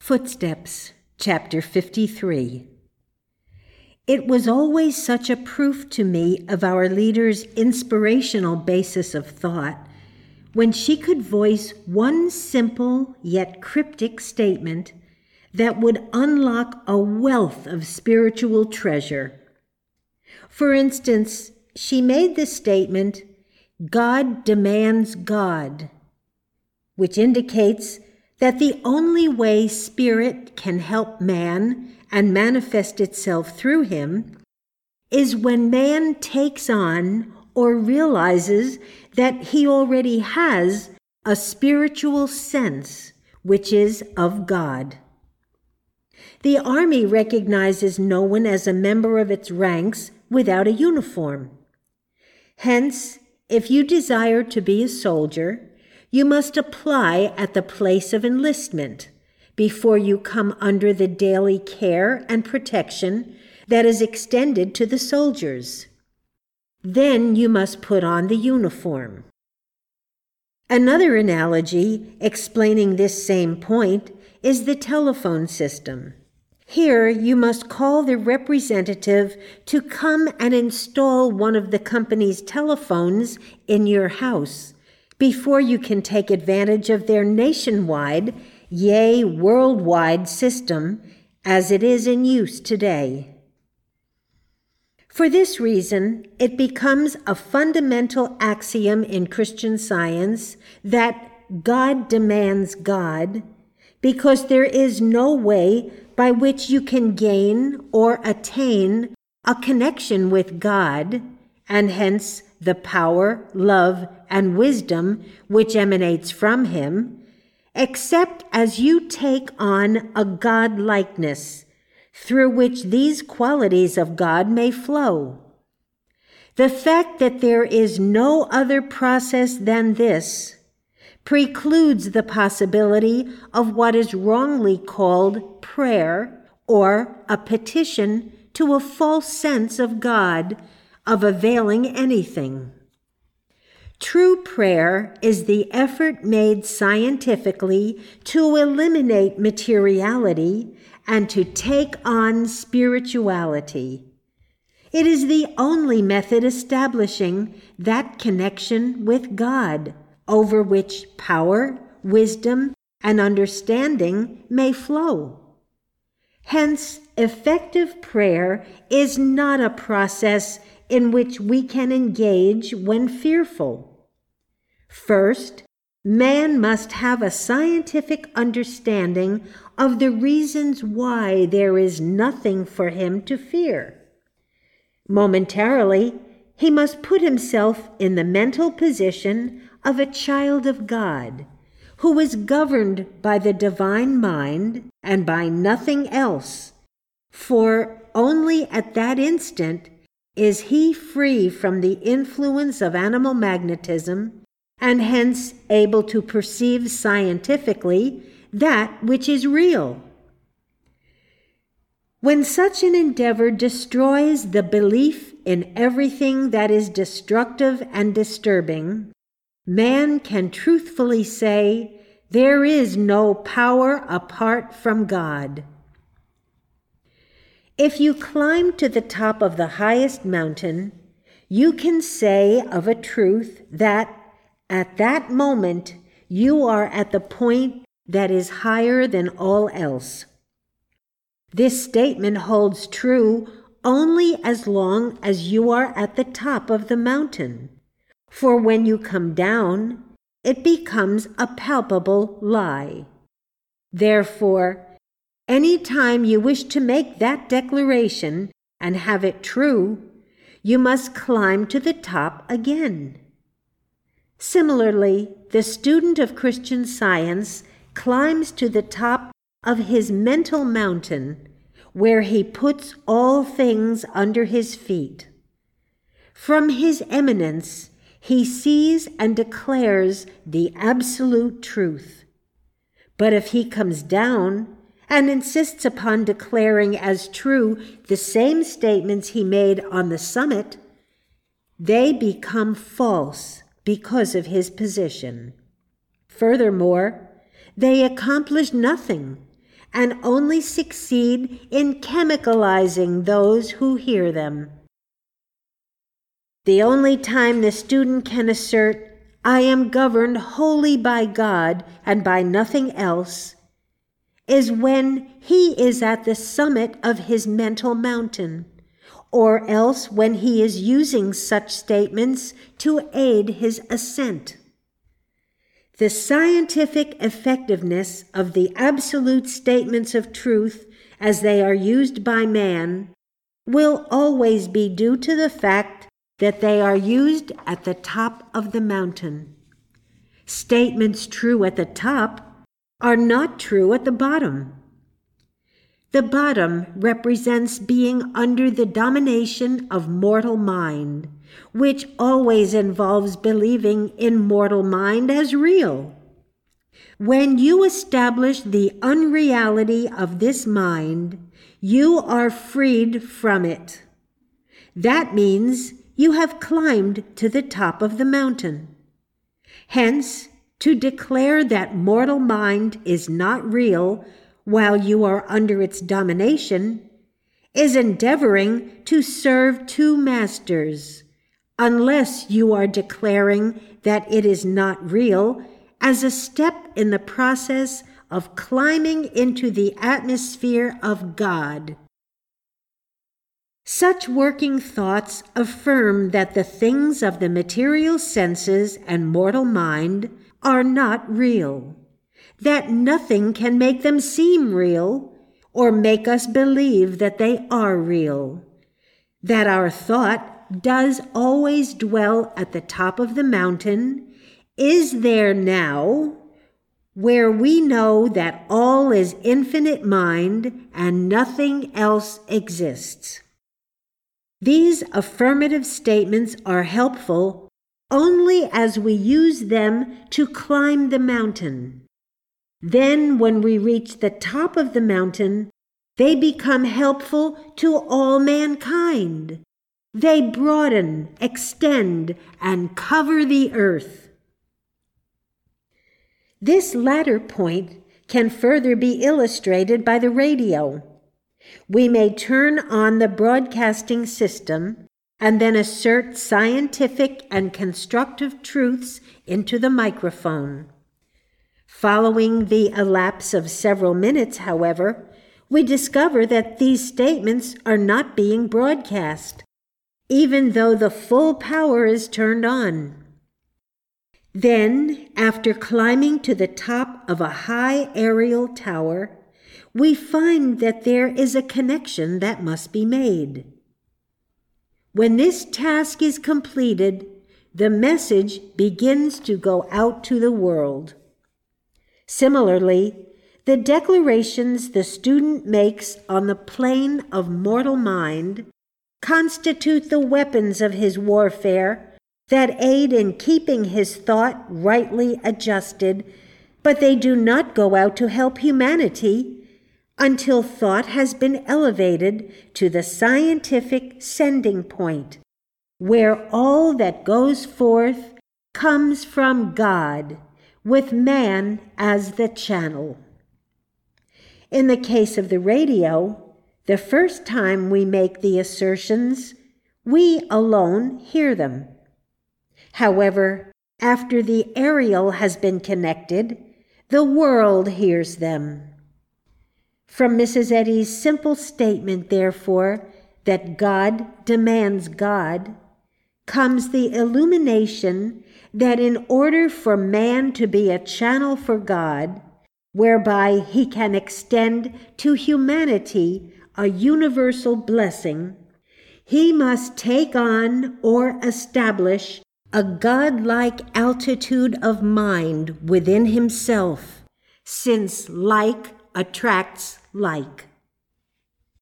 Footsteps, Chapter 53. It was always such a proof to me of our leader's inspirational basis of thought when she could voice one simple yet cryptic statement that would unlock a wealth of spiritual treasure. For instance, she made the statement, "God demands God," which indicates that the only way spirit can help man and manifest itself through him is when man takes on or realizes that he already has a spiritual sense which is of God. The army recognizes no one as a member of its ranks without a uniform. Hence, if you desire to be a soldier, you must apply at the place of enlistment before you come under the daily care and protection that is extended to the soldiers. Then you must put on the uniform. Another analogy explaining this same point is the telephone system. Here you must call the representative to come and install one of the company's telephones in your house before you can take advantage of their nationwide, yea, worldwide system as it is in use today. For this reason, it becomes a fundamental axiom in Christian Science that God demands God, because there is no way by which you can gain or attain a connection with God, and hence the power, love, and wisdom which emanates from him, except as you take on a God-likeness, through which these qualities of God may flow. The fact that there is no other process than this precludes the possibility of what is wrongly called prayer, or a petition to a false sense of God, of availing anything. True prayer is the effort made scientifically to eliminate materiality and to take on spirituality. It is the only method establishing that connection with God, over which power, wisdom, and understanding may flow. Hence, effective prayer is not a process in which we can engage when fearful. First, man must have a scientific understanding of the reasons why there is nothing for him to fear. Momentarily, he must put himself in the mental position of a child of God, who is governed by the divine mind and by nothing else, for only at that instant is he free from the influence of animal magnetism, and hence able to perceive scientifically that which is real. When such an endeavor destroys the belief in everything that is destructive and disturbing, man can truthfully say, "There is no power apart from God." If you climb to the top of the highest mountain, you can say of a truth that at that moment you are at the point that is higher than all else. This statement holds true only as long as you are at the top of the mountain, for when you come down, it becomes a palpable lie. Therefore, any time you wish to make that declaration and have it true, you must climb to the top again. Similarly, the student of Christian Science climbs to the top of his mental mountain, where he puts all things under his feet. From his eminence, he sees and declares the absolute truth. But if he comes down and insists upon declaring as true the same statements he made on the summit, they become false because of his position. Furthermore, they accomplish nothing, and only succeed in chemicalizing those who hear them. The only time the student can assert, "I am governed wholly by God and by nothing else," is when he is at the summit of his mental mountain, or else when he is using such statements to aid his ascent. The scientific effectiveness of the absolute statements of truth as they are used by man will always be due to the fact that they are used at the top of the mountain. Statements true at the top are not true at the bottom. The bottom represents being under the domination of mortal mind, which always involves believing in mortal mind as real. When you establish the unreality of this mind, you are freed from it. That means you have climbed to the top of the mountain. Hence, to declare that mortal mind is not real while you are under its domination is endeavoring to serve two masters, unless you are declaring that it is not real as a step in the process of climbing into the atmosphere of God. Such working thoughts affirm that the things of the material senses and mortal mind are not real, that nothing can make them seem real or make us believe that they are real, that our thought does always dwell at the top of the mountain, is there now, where we know that all is infinite mind and nothing else exists. These affirmative statements are helpful only as we use them to climb the mountain. Then, when we reach the top of the mountain, they become helpful to all mankind. They broaden, extend, and cover the earth. This latter point can further be illustrated by the radio. We may turn on the broadcasting system and then assert scientific and constructive truths into the microphone. Following the elapse of several minutes, however, we discover that these statements are not being broadcast, even though the full power is turned on. Then, after climbing to the top of a high aerial tower, we find that there is a connection that must be made. When this task is completed, the message begins to go out to the world. Similarly, the declarations the student makes on the plane of mortal mind constitute the weapons of his warfare that aid in keeping his thought rightly adjusted, but they do not go out to help humanity until thought has been elevated to the scientific sending point, where all that goes forth comes from God, with man as the channel. In the case of the radio, the first time we make the assertions, we alone hear them. However, after the aerial has been connected, the world hears them. From Mrs. Eddy's simple statement, therefore, that God demands God, comes the illumination that in order for man to be a channel for God, whereby he can extend to humanity a universal blessing, he must take on or establish a God-like altitude of mind within himself, since like attracts like.